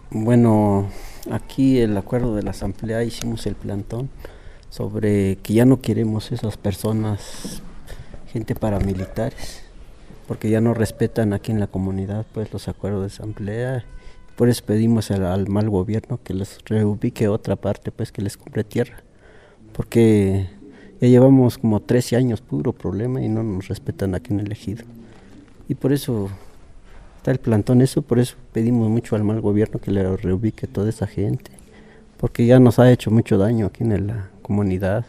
Bueno, aquí el acuerdo de la asamblea hicimos el plantón sobre que ya no queremos esas personas, gente paramilitares, porque ya no respetan aquí en la comunidad pues los acuerdos de asamblea. Por eso pedimos al mal gobierno que les reubique otra parte, pues que les compre tierra, porque ya llevamos como 13 años puro problema y no nos respetan aquí en el ejido. Y por eso está el plantón eso, por eso pedimos mucho al mal gobierno que le reubique toda esa gente, porque ya nos ha hecho mucho daño aquí en la comunidad.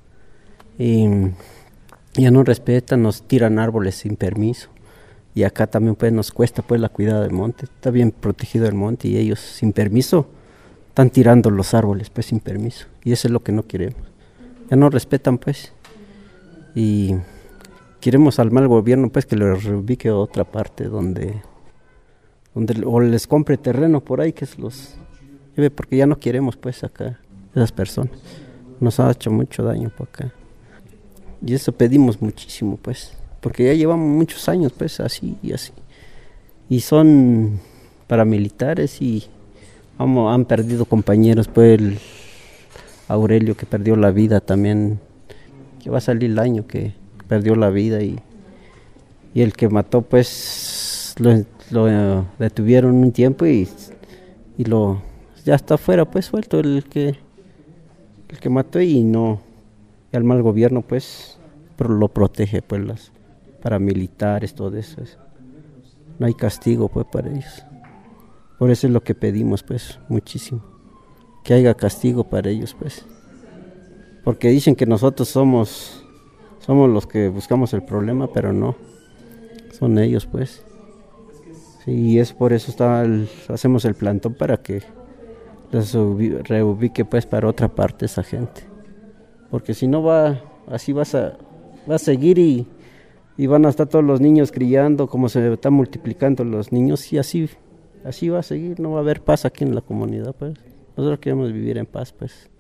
Y ya no respetan, nos tiran árboles sin permiso. Y acá también pues nos cuesta pues la cuidado del monte, está bien protegido el monte y ellos sin permiso están tirando los árboles pues sin permiso. Y eso es lo que no queremos. Ya no respetan pues. Y queremos al mal gobierno pues que lo reubique a otra parte donde o les compre terreno por ahí que se los lleve, porque ya no queremos pues acá esas personas. Nos ha hecho mucho daño por acá. Y eso pedimos muchísimo pues, porque ya llevamos muchos años pues así y así. Y son paramilitares y han perdido compañeros, pues el Aurelio que perdió la vida también, que va a salir el año que perdió la vida, y el que mató pues lo detuvieron un tiempo y lo ya está fuera pues suelto el que mató, y no, y al mal gobierno pues lo protege pues las paramilitares, todo eso. No hay castigo pues para ellos. Por eso es lo que pedimos pues muchísimo, que haya castigo para ellos pues, porque dicen que nosotros somos los que buscamos el problema, pero no, son ellos pues. Sí, y es por eso hacemos el plantón para que les reubique pues para otra parte esa gente, porque si no así va a seguir, y van a estar todos los niños criando como se están multiplicando los niños, y así va a seguir, no va a haber paz aquí en la comunidad pues. Nosotros queremos vivir en paz pues.